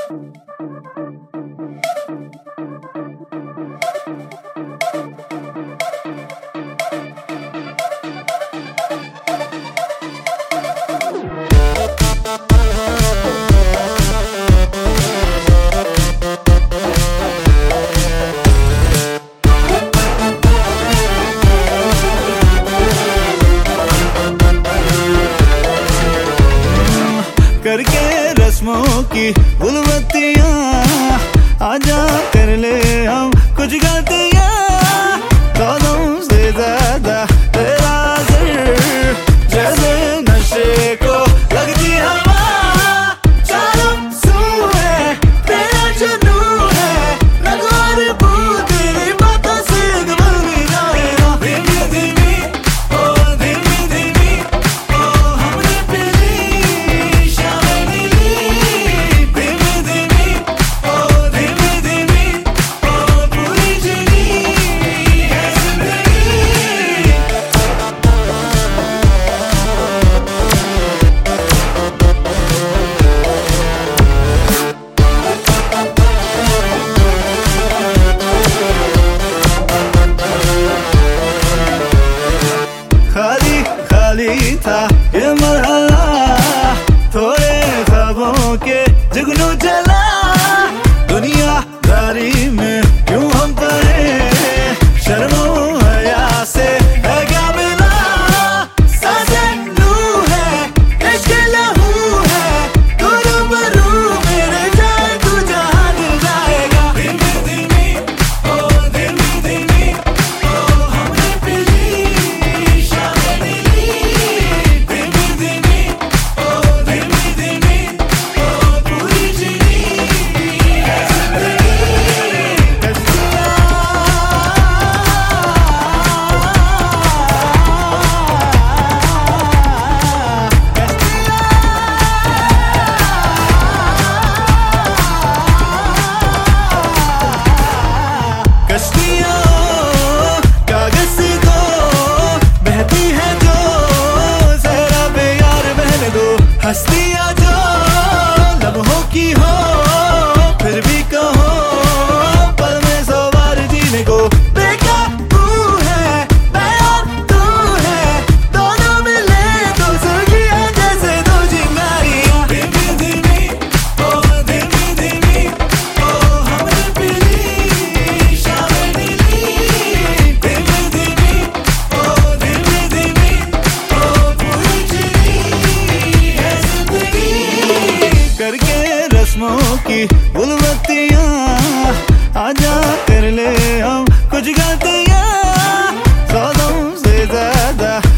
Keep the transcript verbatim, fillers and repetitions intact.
करके रस्मों की गुलबत्तियां आजा कर ले हम कुछ गलतियां। कदम से ज्यादा तेरा असर जैसे नशे को लगती हवा। चारों सू है तेरा जुनून है, नगार बूंद तेरी बातों से बन जाएगा। धीमी धीमी ओ धीमी धीमी ओ हमने पीली शामें नीली। धीमी धीमी ओ धीमी धीमी ओ पूरी जीनी है जिंदगी। खाली खाली था ये मरहला, थोड़े ख्वाबों के जुगनू जला। दुनियादारी में क्यों हम पड़े, शर्मो हया से है क्या मिला। सांसें लू है इश्क लहू है, तू रूबरू मेरे जाए तू जहां दिल जाएगा। धीमी धीमी ओ धीमी धीमी ओ हमने पीली शामें नीली। धीमी धीमी ओ धीमी धीमी ओ पूरी जीनी है जिंदगी। कश्तियाँ कागज सी दो बहती है जो, जरा पे यार बहने दो। हस्तियाँ जो लम्हों की हो फिर भी कहो, पल में सौ बार जीने को। बेकाबू है मैं और तू है, दोनों मिले तो सुर्खियाँ जैसे दो चिंगारियाँ। धीमी धीमी ओ धीमी धीमी ओ हमने पीली शामें नीली। धीमी धीमी ओ धीमी धीमी ओ पूरी जीनी है जिंदगी। करके रस्मों की गुलबत्तियां आजा कर ले हम कुछ गलतियां। कदम से ज्यादा